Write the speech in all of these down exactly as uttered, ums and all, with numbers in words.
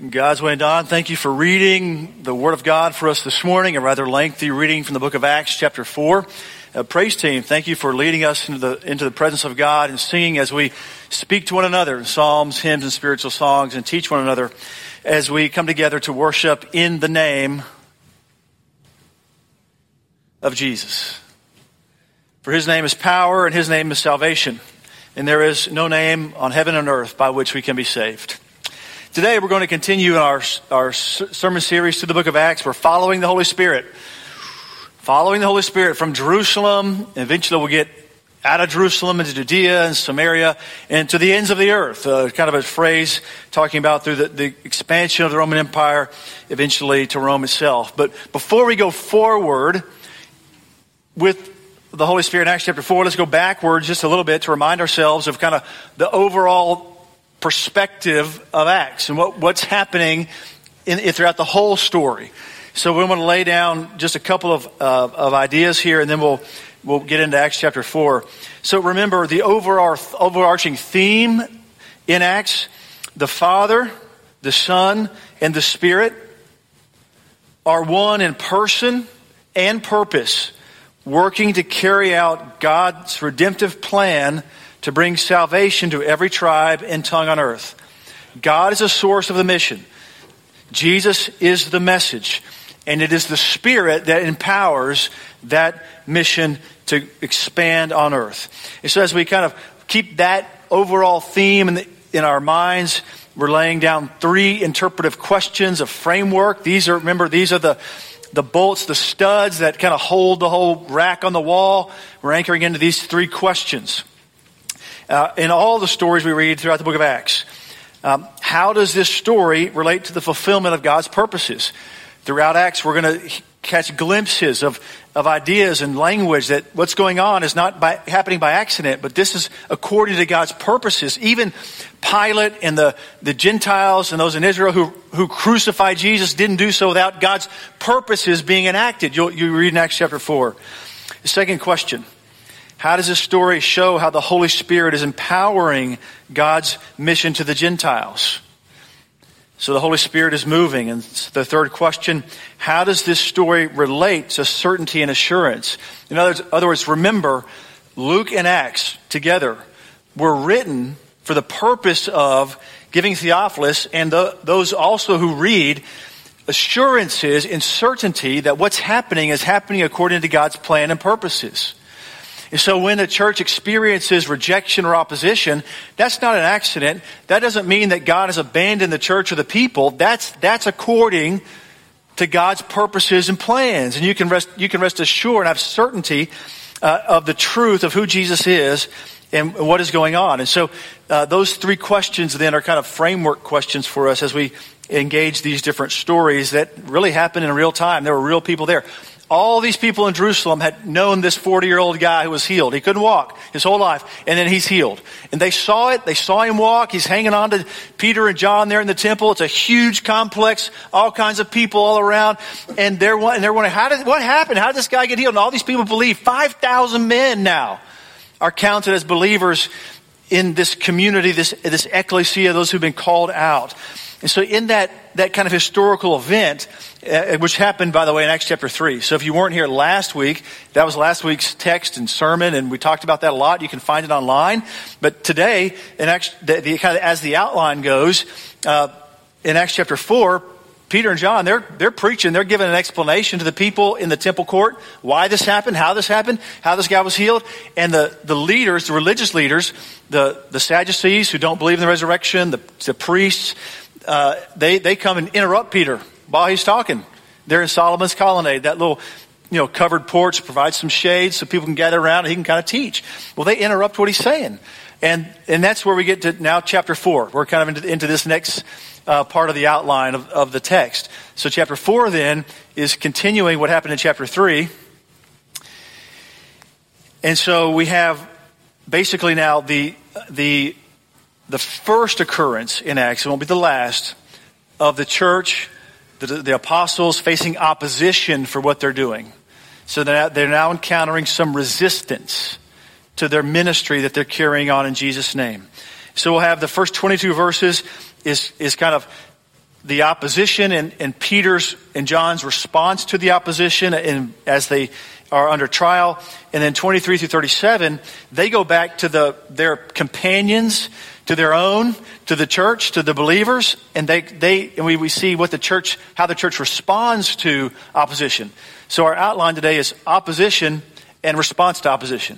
God's way, Don, thank you for reading the Word of God for us this morning, a rather lengthy reading from the book of Acts chapter four. Uh, praise team, thank you for leading us into the into the presence of God and singing as we speak to one another in psalms, hymns, and spiritual songs, and teach one another as we come together to worship in the name of Jesus. For His name is power and His name is salvation, and there is no name on heaven and earth by which we can be saved. Today we're going to continue in our, our sermon series through the book of Acts. We're following the Holy Spirit. Following the Holy Spirit from Jerusalem. Eventually we'll get out of Jerusalem into Judea and Samaria and to the ends of the earth. Uh, kind of a phrase talking about through the, the expansion of the Roman Empire, eventually to Rome itself. But before we go forward with the Holy Spirit in Acts chapter four, let's go backwards just a little bit to remind ourselves of kind of the overall perspective of Acts and what, what's happening in, in throughout the whole story. So we want to lay down just a couple of uh, of ideas here, and then we'll we'll get into Acts chapter four. So remember the overall overarching theme in Acts: the Father, the Son, and the Spirit are one in person and purpose, working to carry out God's redemptive plan to bring salvation to every tribe and tongue on earth. God is the source of the mission. Jesus is the message. And it is the Spirit that empowers that mission to expand on earth. And so as we kind of keep that overall theme in, the, in our minds, we're laying down three interpretive questions of framework. These are, remember, these are the the bolts, the studs that kind of hold the whole rack on the wall. We're anchoring into these three questions. Uh, in all the stories we read throughout the book of Acts, um, how does this story relate to the fulfillment of God's purposes? Throughout Acts, we're going to catch glimpses of, of ideas and language that what's going on is not by, happening by accident, but this is according to God's purposes. Even Pilate and the, the Gentiles and those in Israel who, who crucified Jesus didn't do so without God's purposes being enacted. You'll, you read in Acts chapter four. The second question: how does this story show how the Holy Spirit is empowering God's mission to the Gentiles? So the Holy Spirit is moving. And the third question: how does this story relate to certainty and assurance? In other, other words, remember, Luke and Acts together were written for the purpose of giving Theophilus and the, those also who read assurances and certainty that what's happening is happening according to God's plan and purposes. And so when the church experiences rejection or opposition, that's not an accident. That doesn't mean that God has abandoned the church or the people. That's that's according to God's purposes and plans. And you can rest you can rest assured and have certainty uh, of the truth of who Jesus is and what is going on. And so uh, those three questions then are kind of framework questions for us as we engage these different stories that really happen in real time. There were real people there. All these people in Jerusalem had known this forty-year-old guy who was healed. He couldn't walk his whole life, and then he's healed. And they saw it. They saw him walk. He's hanging on to Peter and John there in the temple. It's a huge complex, all kinds of people all around. And they're, and they're wondering, how did, what happened? How did this guy get healed? And all these people believe. five thousand men now are counted as believers in this community, this, this ecclesia, those who've been called out. And so in that, that kind of historical event, uh, which happened, by the way, in Acts chapter three. So if you weren't here last week, that was last week's text and sermon, and we talked about that a lot. You can find it online. But today, in Acts, the, the, kind of, as the outline goes, uh, in Acts chapter four, Peter and John, they're, they're preaching, they're giving an explanation to the people in the temple court, why this happened, how this happened, how this guy was healed. And the, the leaders, the religious leaders, the, the Sadducees who don't believe in the resurrection, the, the priests, Uh, they, they come and interrupt Peter while he's talking. They're in Solomon's colonnade, that little, you know, covered porch, provides some shade so people can gather around and he can kind of teach. Well, they interrupt what he's saying. And, and that's where we get to now chapter four. We're kind of into, into this next uh, part of the outline of, of the text. So chapter four then is continuing what happened in chapter three. And so we have basically now the, the, The first occurrence in Acts, it won't be the last, of the church, the, the apostles facing opposition for what they're doing. So they're now, they're now encountering some resistance to their ministry that they're carrying on in Jesus' name. So we'll have the first twenty-two verses is, is kind of the opposition and, and Peter's and John's response to the opposition and as they are under trial. And then twenty-three through thirty-seven, they go back to the their companions, to their own, to the church, to the believers, and they they and we, we see what the church, how the church responds to opposition. So our outline today is opposition and response to opposition.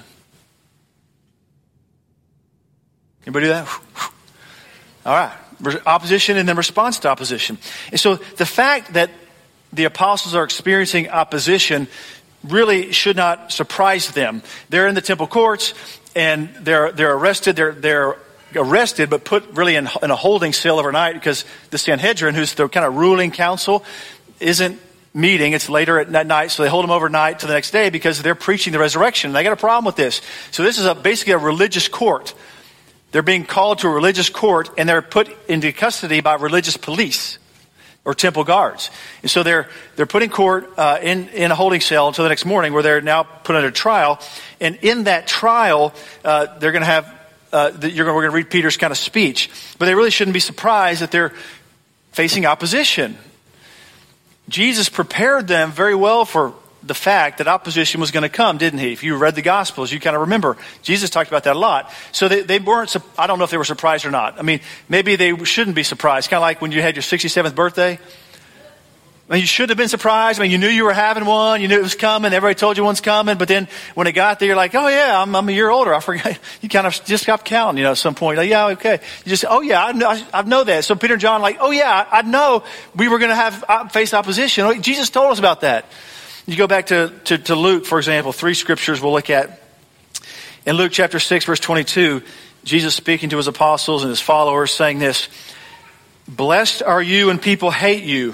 Anybody do that? All right. Opposition and then response to opposition. And so the fact that the apostles are experiencing opposition really should not surprise them. They're in the temple courts and they're they're arrested. They're they're arrested, but put really in, in a holding cell overnight because the Sanhedrin, who's the kind of ruling council, isn't meeting. It's later at night, so they hold them overnight to the next day because they're preaching the resurrection. They got a problem with this. So this is a, basically a religious court. They're being called to a religious court, and they're put into custody by religious police or temple guards. And so they're they're put in court uh, in in a holding cell until the next morning, where they're now put under trial. And in that trial, uh, they're going to have uh, the, you're gonna, we're going to read Peter's kind of speech, but they really shouldn't be surprised that they're facing opposition. Jesus prepared them very well for the fact that opposition was going to come, didn't he? If you read the Gospels, you kind of remember Jesus talked about that a lot. So they, they weren't, I don't know if they were surprised or not. I mean, maybe they shouldn't be surprised. Kind of like when you had your sixty-seventh birthday. I mean, you should have been surprised. I mean, you knew you were having one. You knew it was coming. Everybody told you one's coming. But then when it got there, you're like, oh yeah, I'm, I'm a year older. I forgot. You kind of just stopped counting, you know, at some point. Like, yeah, okay. You just, oh yeah, I know, I, I know that. So Peter and John are like, oh yeah, I know we were going to have face opposition. Jesus told us about that. You go back to, to, to Luke, for example, three scriptures we'll look at. In Luke chapter six, verse twenty-two, Jesus speaking to his apostles and his followers saying this, blessed are you when people hate you,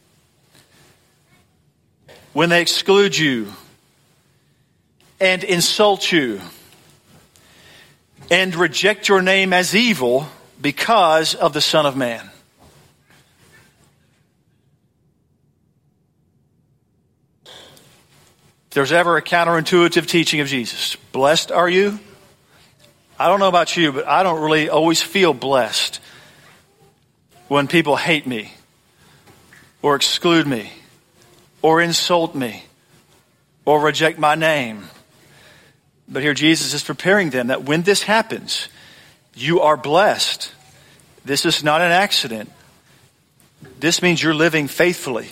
when they exclude you and insult you and reject your name as evil because of the Son of Man. If there's ever a counterintuitive teaching of Jesus, blessed are you? I don't know about you, but I don't really always feel blessed when people hate me or exclude me or insult me or reject my name. But here Jesus is preparing them that when this happens, you are blessed. This is not an accident. This means you're living faithfully.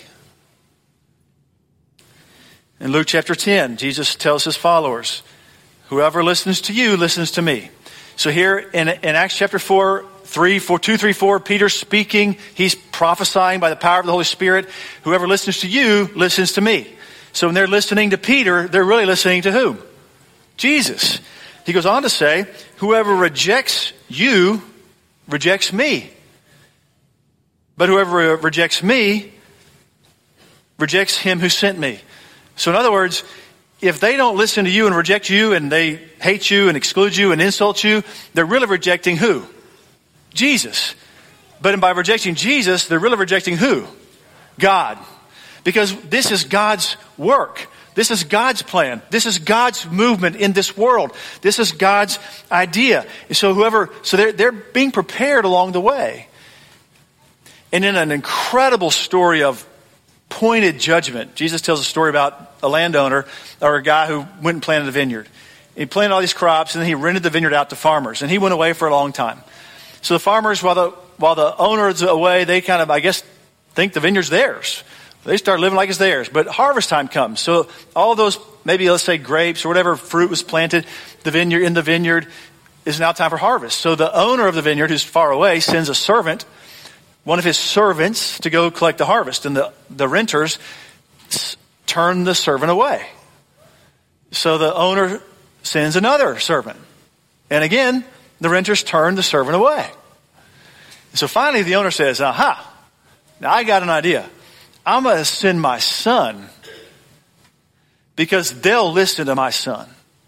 In Luke chapter ten, Jesus tells his followers, whoever listens to you listens to me. So here in, in Acts chapter four, three, four, two, three, four, Peter's speaking. He's prophesying by the power of the Holy Spirit. Whoever listens to you listens to me. So when they're listening to Peter, they're really listening to whom? Jesus. He goes on to say, whoever rejects you rejects me. But whoever rejects me rejects him who sent me. So in other words, if they don't listen to you and reject you and they hate you and exclude you and insult you, they're really rejecting who? Jesus. But by rejecting Jesus, they're really rejecting who? God. Because this is God's work. This is God's plan. This is God's movement in this world. This is God's idea. And so whoever, so they're, they're being prepared along the way. And in an incredible story of pointed judgment, Jesus tells a story about a landowner or a guy who went and planted a vineyard. He planted all these crops and then he rented the vineyard out to farmers, and he went away for a long time. So the farmers, while the while the owner's away, they kind of, I guess, think the vineyard's theirs. They start living like it's theirs. But harvest time comes. So all those, maybe let's say grapes or whatever fruit was planted, the vineyard in the vineyard is now time for harvest. So the owner of the vineyard, who's far away, sends a servant, one of his servants, to go collect the harvest. And the, the renters turn the servant away. So the owner sends another servant. And again, the renters turn the servant away. So finally the owner says, aha, now I got an idea. I'm going to send my son because they'll listen to my son.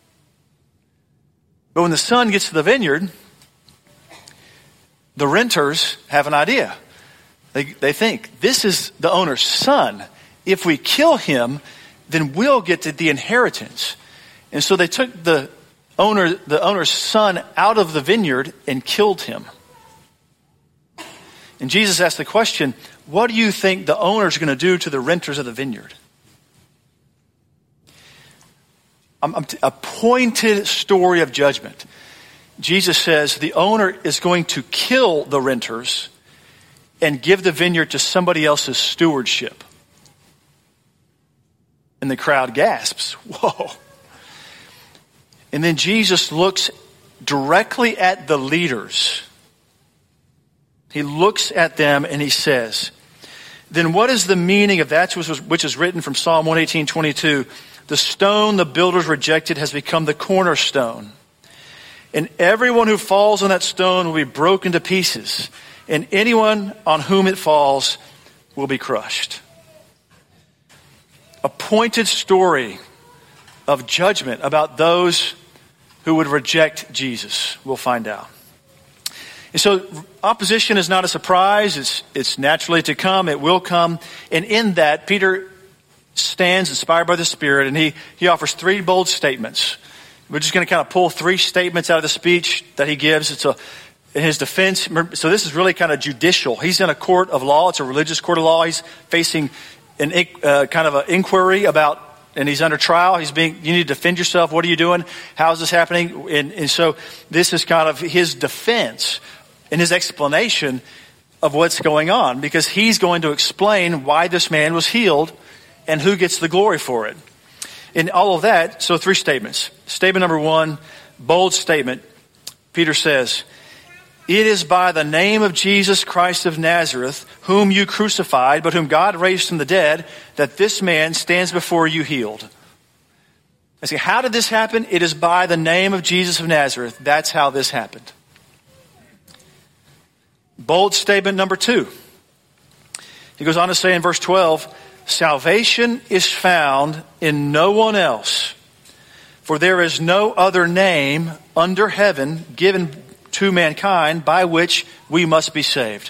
But when the son gets to the vineyard, the renters have an idea. They, they think, this is the owner's son. If we kill him, then we'll get to the inheritance. And so they took the owner, the owner's son out of the vineyard and killed him. And Jesus asked the question, what do you think the owners are going to do to the renters of the vineyard? A pointed story of judgment. Jesus says the owner is going to kill the renters and give the vineyard to somebody else's stewardship. And the crowd gasps, whoa. And then Jesus looks directly at the leaders. He looks at them and he says, then what is the meaning of that which, was, which is written from Psalm one eighteen twenty-two? The stone the builders rejected has become the cornerstone. And everyone who falls on that stone will be broken to pieces. And anyone on whom it falls will be crushed. A pointed story of judgment about those who would reject Jesus. We'll find out. And so opposition is not a surprise. It's, it's naturally to come. It will come. And in that, Peter stands inspired by the Spirit, and he, he offers three bold statements. We're just going to kind of pull three statements out of the speech that he gives. It's a, in his defense. So this is really kind of judicial. He's in a court of law. It's a religious court of law. He's facing an uh, kind of an inquiry about, and he's under trial. He's being, you need to defend yourself. What are you doing? How is this happening? And, and so this is kind of his defense and his explanation of what's going on, because he's going to explain why this man was healed and who gets the glory for it. In all of that, so three statements. Statement number one, bold statement. Peter says, it is by the name of Jesus Christ of Nazareth, whom you crucified, but whom God raised from the dead, that this man stands before you healed. I say, how did this happen? It is by the name of Jesus of Nazareth. That's how this happened. Bold statement number two. He goes on to say in verse twelve, salvation is found in no one else, for there is no other name under heaven given to mankind by which we must be saved.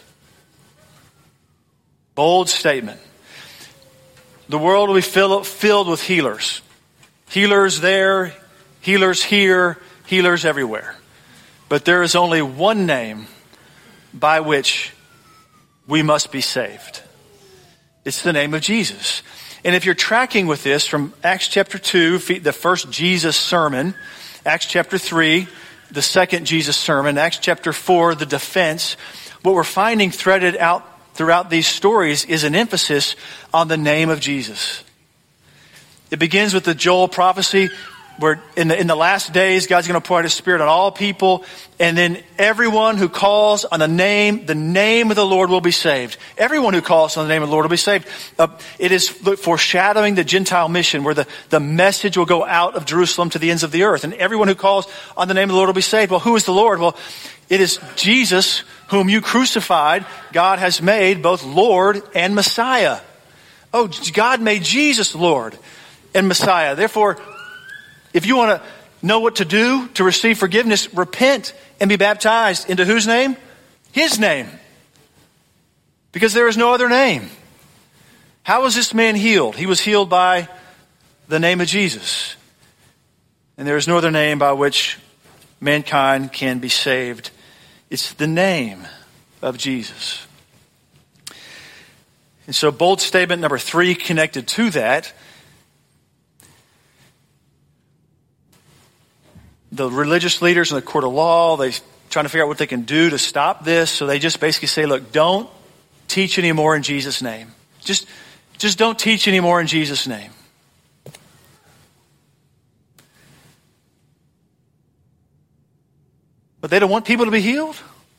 Bold statement. The world will be fill, filled with healers. Healers there, healers here, healers everywhere. But there is only one name by which we must be saved. It's the name of Jesus. And if you're tracking with this from Acts chapter two, the first Jesus sermon, Acts chapter three, the second Jesus sermon, Acts chapter four, the defense, what we're finding threaded out throughout these stories is an emphasis on the name of Jesus. It begins with the Joel prophecy, where in the, in the last days, God's going to pour out His Spirit on all people. And then everyone who calls on the name, the name of the Lord will be saved. Everyone who calls on the name of the Lord will be saved. Uh, it is foreshadowing the Gentile mission, where the, the message will go out of Jerusalem to the ends of the earth. And everyone who calls on the name of the Lord will be saved. Well, who is the Lord? Well, it is Jesus whom you crucified. God has made both Lord and Messiah. Oh, God made Jesus Lord and Messiah. Therefore, if you want to know what to do to receive forgiveness, repent and be baptized into whose name? His name. Because there is no other name. How was this man healed? He was healed by the name of Jesus. And there is no other name by which mankind can be saved. It's the name of Jesus. And so bold statement number three connected to that. The religious leaders in the court of law, they're trying to figure out what they can do to stop this. So they just basically say, look, don't teach anymore in Jesus' name. Just, just don't teach anymore in Jesus' name. But they don't want people to be healed.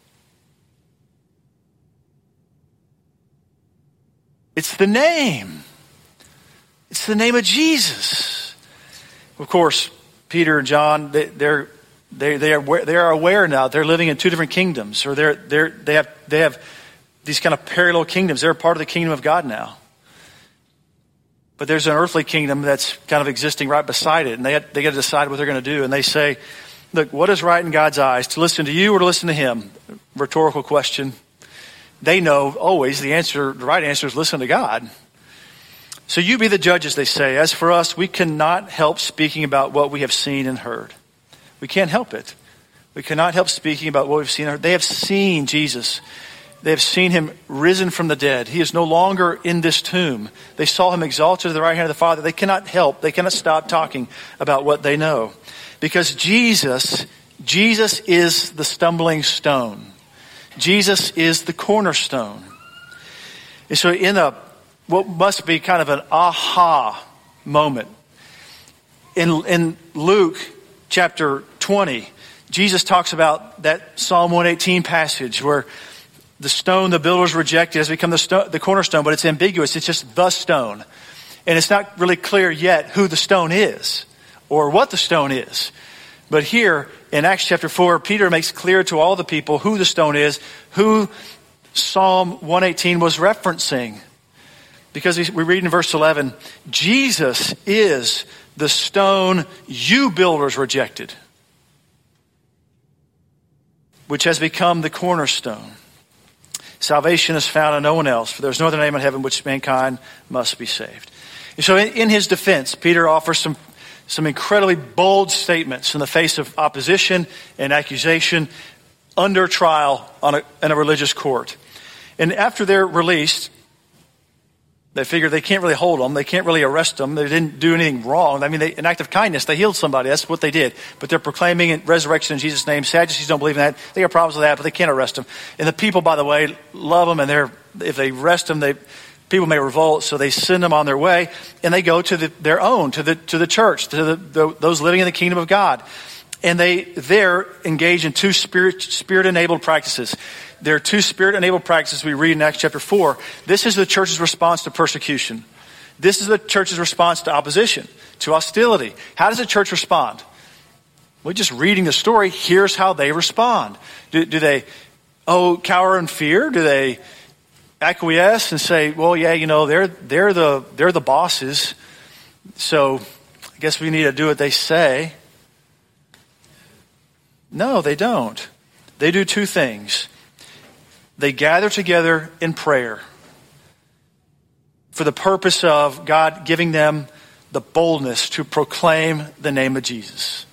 It's the name. It's the name of Jesus. Of course, Peter and John, they, they're they they are they are aware now. They're living in two different kingdoms, or they're they're they have they have these kind of parallel kingdoms. They're a part of the kingdom of God now. But there's an earthly kingdom that's kind of existing right beside it, and they had, they got to decide what they're going to do. And they say, "Look, what is right in God's eyes? To listen to you or to listen to Him?" Rhetorical question. They know always the answer. The right answer is listen to God. So you be the judges, they say. As for us, we cannot help speaking about what we have seen and heard. We can't help it. We cannot help speaking about what we've seen and heard. They have seen Jesus They have seen him risen from the dead. He is no longer in this tomb. They saw him exalted to the right hand of the Father. They cannot help, they cannot stop talking about what they know. Because Jesus, Jesus is the stumbling stone. Jesus is the cornerstone. And so in a, what must be kind of an aha moment, in, in Luke chapter twenty, Jesus talks about that Psalm one eighteen passage where the stone the builders rejected has become the, sto- the cornerstone, but it's ambiguous. It's just the stone. And it's not really clear yet who the stone is or what the stone is. But here in Acts chapter four, Peter makes clear to all the people who the stone is, who Psalm one eighteen was referencing. Because we read in verse eleven, Jesus is the stone you builders rejected, which has become the cornerstone. Salvation is found in no one else, for there is no other name in heaven which mankind must be saved. And so in, in his defense, Peter offers some, some incredibly bold statements in the face of opposition and accusation under trial on a, in a religious court. And after they're released, they figure they can't really hold them. They can't really arrest them. They didn't do anything wrong. I mean, they, an act of kindness. They healed somebody. That's what they did. But they're proclaiming resurrection in Jesus' name. Sadducees don't believe in that. They got problems with that, but they can't arrest them. And the people, by the way, love them. And they're, if they arrest them, they, people may revolt. So they send them on their way. And they go to the, their own, to the, to the church, to the, the, those living in the kingdom of God. And they there engage in two spirit, spirit-enabled practices. There are two spirit-enabled practices we read in Acts chapter four. This is the church's response to persecution. This is the church's response to opposition, to hostility. How does the church respond? Well, just reading the story, here's how they respond. Do, do they, oh, cower in fear? Do they acquiesce and say, well, yeah, you know, they're they're the they're the bosses, so I guess we need to do what they say? No, they don't. They do two things. They gather together in prayer for the purpose of God giving them the boldness to proclaim the name of Jesus.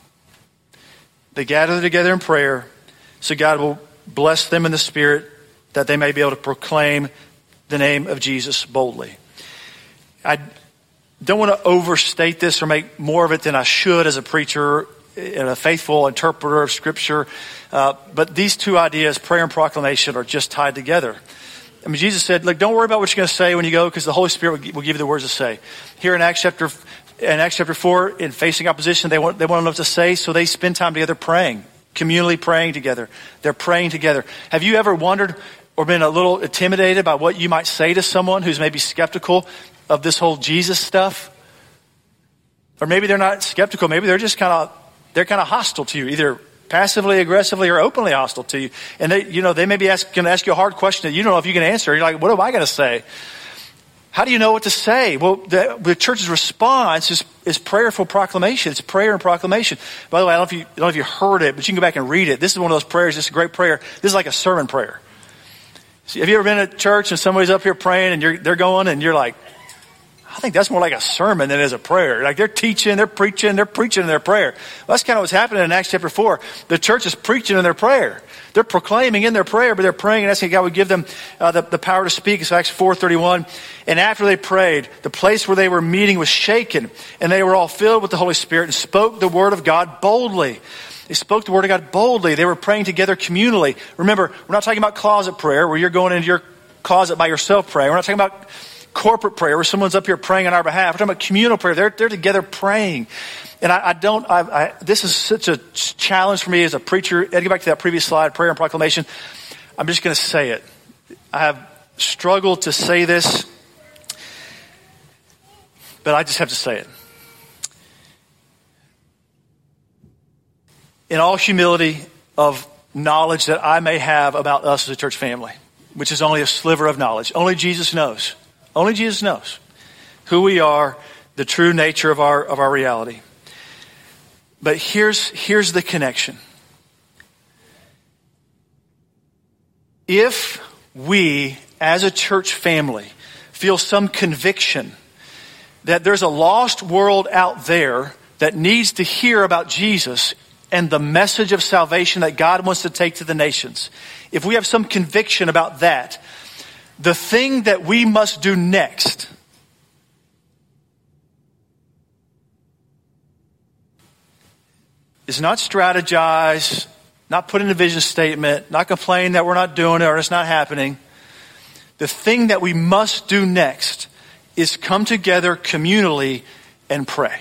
They gather together in prayer so God will bless them in the Spirit that they may be able to proclaim the name of Jesus boldly. I don't want to overstate this or make more of it than I should as a preacher and a faithful interpreter of Scripture. Uh, but these two ideas, prayer and proclamation, are just tied together. I mean, Jesus said, look, don't worry about what you're going to say when you go, because the Holy Spirit will, will give you the words to say. Here in Acts chapter in Acts chapter four, in facing opposition, they want they want to know what to say, so they spend time together praying, communally praying together. They're praying together. Have you ever wondered or been a little intimidated by what you might say to someone who's maybe skeptical of this whole Jesus stuff? Or maybe they're not skeptical. Maybe they're just kind of They're kind of hostile to you, either passively, aggressively, or openly hostile to you. And they, you know, they may be ask, going to ask you a hard question that you don't know if you can answer. You're like, what am I going to say? How do you know what to say? Well, the, the church's response is, is prayerful proclamation. It's prayer and proclamation. By the way, I don't know if you, I don't know if you heard it, but you can go back and read it. This is one of those prayers. It's a great prayer. This is like a sermon prayer. See, have you ever been at church and somebody's up here praying and you're, they're going and you're like, I think that's more like a sermon than it is a prayer. Like they're teaching, they're preaching, they're preaching in their prayer. Well, that's kind of what's happening in Acts chapter four. The church is preaching in their prayer. They're proclaiming in their prayer, but they're praying and asking God would give them uh, the, the power to speak. It's Acts four thirty-one. And after they prayed, the place where they were meeting was shaken, and they were all filled with the Holy Spirit and spoke the word of God boldly. They spoke the word of God boldly. They were praying together communally. Remember, we're not talking about closet prayer where you're going into your closet by yourself praying. We're not talking about corporate prayer where someone's up here praying on our behalf. We're talking about communal prayer. They're, they're together praying. And I, I don't, I, I, this is such a challenge for me as a preacher. I'll get back to that previous slide, prayer and proclamation. I'm just going to say it. I have struggled to say this, but I just have to say it. In all humility of knowledge that I may have about us as a church family, which is only a sliver of knowledge. Only Jesus knows. Only Jesus knows who we are, the true nature of our of our reality. But here's here's the connection. If we, as a church family, feel some conviction that there's a lost world out there that needs to hear about Jesus and the message of salvation that God wants to take to the nations, if we have some conviction about that, the thing that we must do next is not strategize, not put in a vision statement, not complain that we're not doing it or it's not happening. The thing that we must do next is come together communally and pray.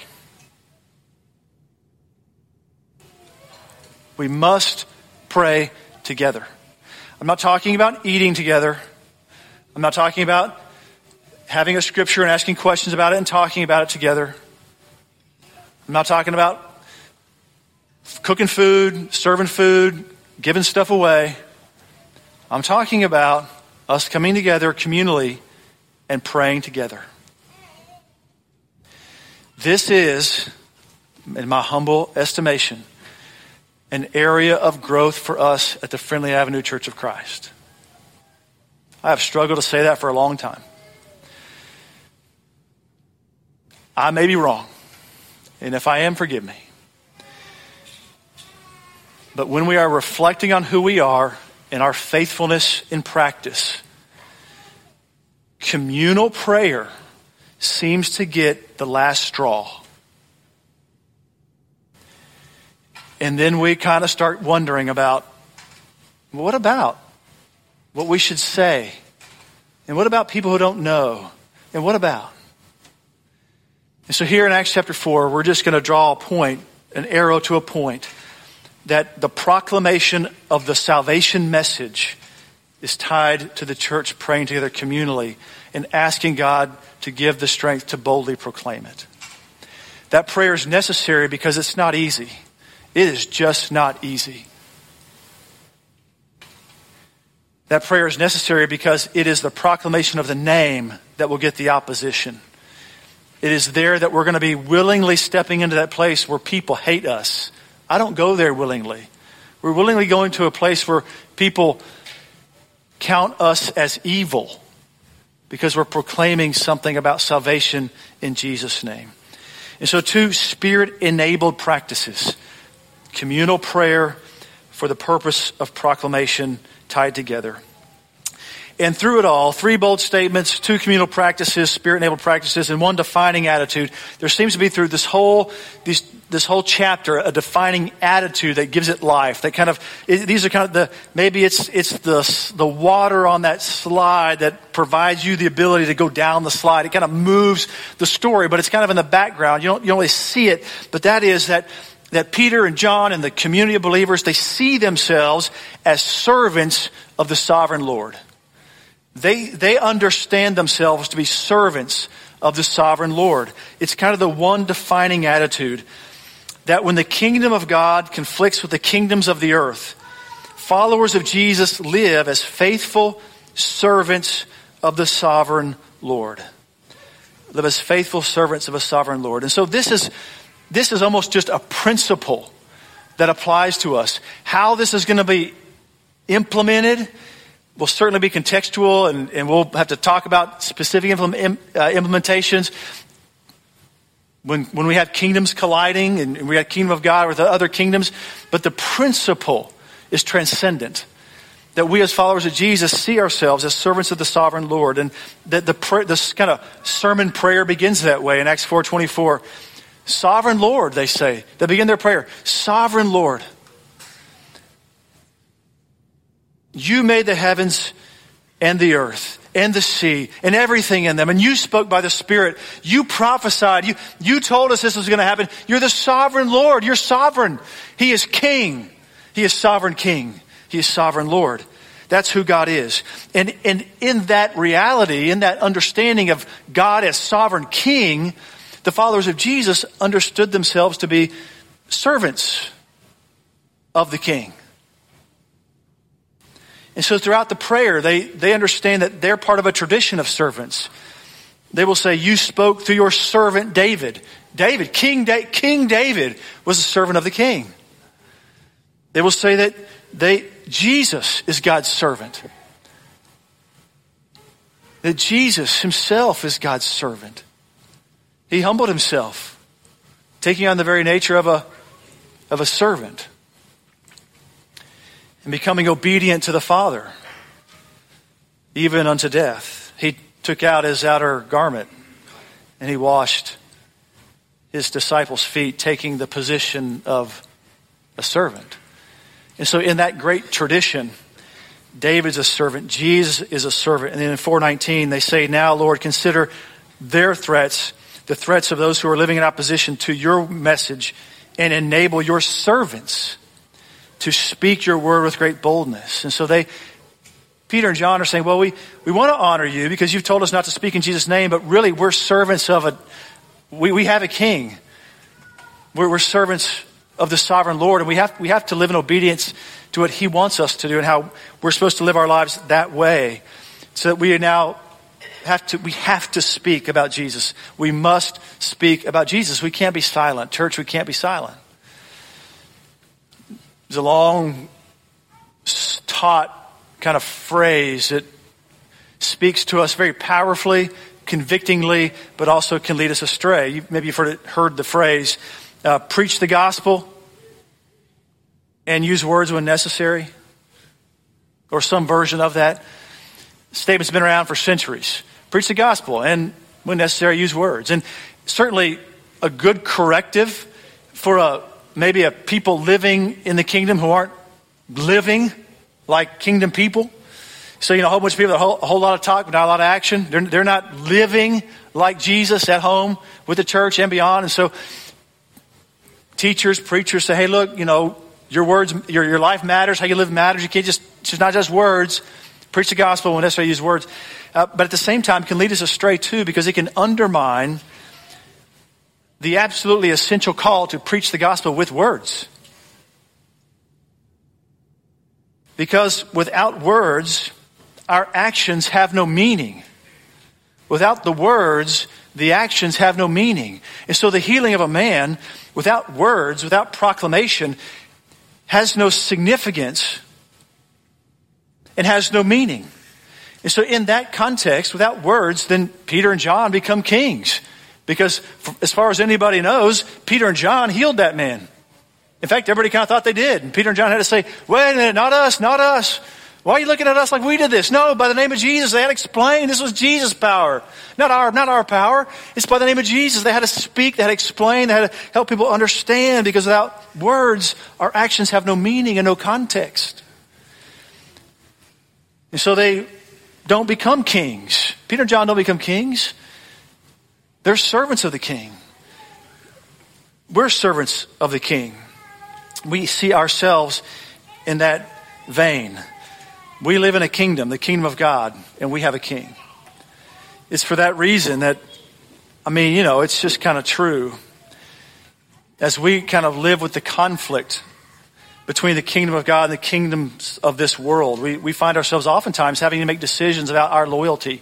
We must pray together. I'm not talking about eating together. I'm not talking about having a scripture and asking questions about it and talking about it together. I'm not talking about cooking food, serving food, giving stuff away. I'm talking about us coming together communally and praying together. This is, in my humble estimation, an area of growth for us at the Friendly Avenue Church of Christ. I have struggled to say that for a long time. I may be wrong, and if I am, forgive me. But when we are reflecting on who we are and our faithfulness in practice, communal prayer seems to get the last straw. And then we kind of start wondering about, what about what we should say? And what about people who don't know? And what about? And so here in Acts chapter four, we're just going to draw a point, an arrow to a point, that the proclamation of the salvation message is tied to the church praying together communally and asking God to give the strength to boldly proclaim it. That prayer is necessary because it's not easy. It is just not easy. That prayer is necessary because it is the proclamation of the name that will get the opposition. It is there that we're going to be willingly stepping into that place where people hate us. I don't go there willingly. We're willingly going to a place where people count us as evil because we're proclaiming something about salvation in Jesus' name. And so two Spirit-enabled practices. Communal prayer for the purpose of proclamation tied together. And through it all, three bold statements, two communal practices, Spirit-enabled practices, and one defining attitude. There seems to be through this whole these, this whole chapter a defining attitude that gives it life. That kind of it, these are kind of the maybe it's it's the the water on that slide that provides you the ability to go down the slide. It kind of moves the story, but it's kind of in the background. You don't you don't really see it, but that is that. that Peter and John and the community of believers, they see themselves as servants of the sovereign Lord. They, they understand themselves to be servants of the sovereign Lord. It's kind of the one defining attitude that when the kingdom of God conflicts with the kingdoms of the earth, followers of Jesus live as faithful servants of the sovereign Lord. Live as faithful servants of a sovereign Lord. And so this is This is almost just a principle that applies to us. How this is going to be implemented will certainly be contextual, and, and we'll have to talk about specific implement, uh, implementations. When, when we have kingdoms colliding, and we have kingdom of God with the other kingdoms, but the principle is transcendent. That we as followers of Jesus see ourselves as servants of the sovereign Lord. And that the prayer, this kind of sermon prayer begins that way in Acts four twenty-four. Sovereign Lord, they say. They begin their prayer. Sovereign Lord. You made the heavens and the earth and the sea and everything in them. And you spoke by the Spirit. You prophesied. You, you told us this was going to happen. You're the sovereign Lord. You're sovereign. He is King. He is sovereign King. He is sovereign Lord. That's who God is. And, and in that reality, in that understanding of God as sovereign King, the followers of Jesus understood themselves to be servants of the King. And so throughout the prayer, they, they understand that they're part of a tradition of servants. They will say, you spoke through your servant David. David, King, da- King David was a servant of the King. They will say that they, Jesus is God's servant. That Jesus himself is God's servant. He humbled himself, taking on the very nature of a, of a servant and becoming obedient to the Father, even unto death. He took out his outer garment and he washed his disciples' feet, taking the position of a servant. And so in that great tradition, David's a servant, Jesus is a servant. And then in four nineteen, they say, now, Lord, consider their threats, the threats of those who are living in opposition to your message, and enable your servants to speak your word with great boldness. And so they, Peter and John are saying, well, we, we want to honor you because you've told us not to speak in Jesus' name, but really we're servants of a, we, we have a king. We're, we're servants of the sovereign Lord, and we have, we have to live in obedience to what he wants us to do and how we're supposed to live our lives that way. So that we now have to, we have to speak about Jesus. We must speak about Jesus. We can't be silent. Church, we can't be silent. There's a long taught kind of phrase that speaks to us very powerfully, convictingly, but also can lead us astray. You, maybe you've heard, it, heard the phrase, uh, preach the gospel and use words when necessary, or some version of that. The statement's been around for centuries. Preach the gospel and when necessary, use words. And certainly a good corrective for a maybe a people living in the kingdom who aren't living like kingdom people. So, you know, a whole bunch of people, a whole, a whole lot of talk, but not a lot of action. They're, they're not living like Jesus at home with the church and beyond. And so teachers, preachers say, hey, look, you know, your words, your, your life matters. How you live matters. You can't just, it's just not just words. Preach the gospel when necessary, use words. Uh, but at the same time, can lead us astray too, because it can undermine the absolutely essential call to preach the gospel with words. Because without words, our actions have no meaning. Without the words, the actions have no meaning. And so the healing of a man without words, without proclamation, has no significance and has no meaning. And so in that context, without words, then Peter and John become kings. Because as far as anybody knows, Peter and John healed that man. In fact, everybody kind of thought they did. And Peter and John had to say, wait a minute, not us, not us. Why are you looking at us like we did this? No, by the name of Jesus. They had to explain this was Jesus' power. Not our, not our power. It's by the name of Jesus. They had to speak, they had to explain, they had to help people understand, because without words, our actions have no meaning and no context. And so they don't become kings. Peter and John don't become kings. They're servants of the king. We're servants of the king. We see ourselves in that vein. We live in a kingdom, the kingdom of God, and we have a king. It's for that reason that, I mean, you know, it's just kind of true. As we kind of live with the conflict between the kingdom of God and the kingdoms of this world, we, we find ourselves oftentimes having to make decisions about our loyalty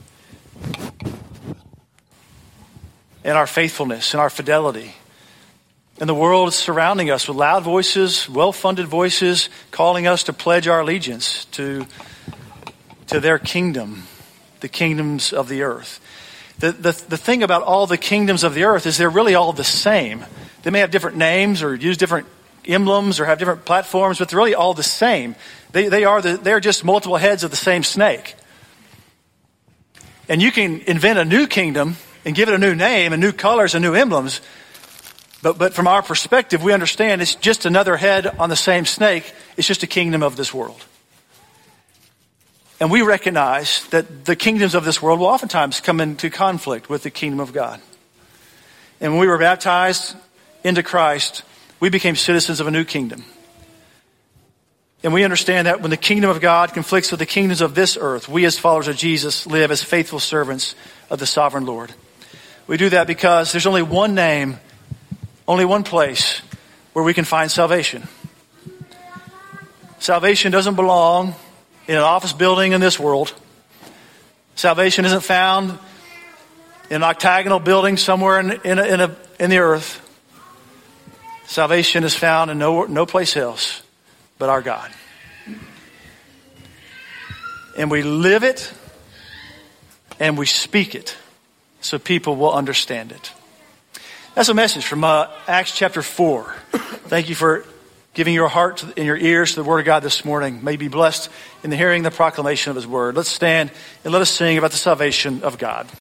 and our faithfulness and our fidelity. And the world is surrounding us with loud voices, well-funded voices, calling us to pledge our allegiance to, to their kingdom, the kingdoms of the earth. The, the, the thing about all the kingdoms of the earth is they're really all the same. They may have different names or use different emblems or have different platforms, but they're really all the same. They, they are the, they're just multiple heads of the same snake. And you can invent a new kingdom and give it a new name and new colors and new emblems. But but from our perspective, we understand it's just another head on the same snake. It's just a kingdom of this world. And we recognize that the kingdoms of this world will oftentimes come into conflict with the kingdom of God. And when we were baptized into Christ, we became citizens of a new kingdom. And we understand that when the kingdom of God conflicts with the kingdoms of this earth, we as followers of Jesus live as faithful servants of the sovereign Lord. We do that because there's only one name, only one place where we can find salvation. Salvation doesn't belong in an office building in this world. Salvation isn't found in an octagonal building somewhere in, in, a, in, a, in the earth. Salvation is found in no, no place else but our God. And we live it and we speak it so people will understand it. That's a message from uh, Acts chapter four. Thank you for giving your heart and your ears to the Word of God this morning. May you be blessed in the hearing the proclamation of His Word. Let's stand and let us sing about the salvation of God.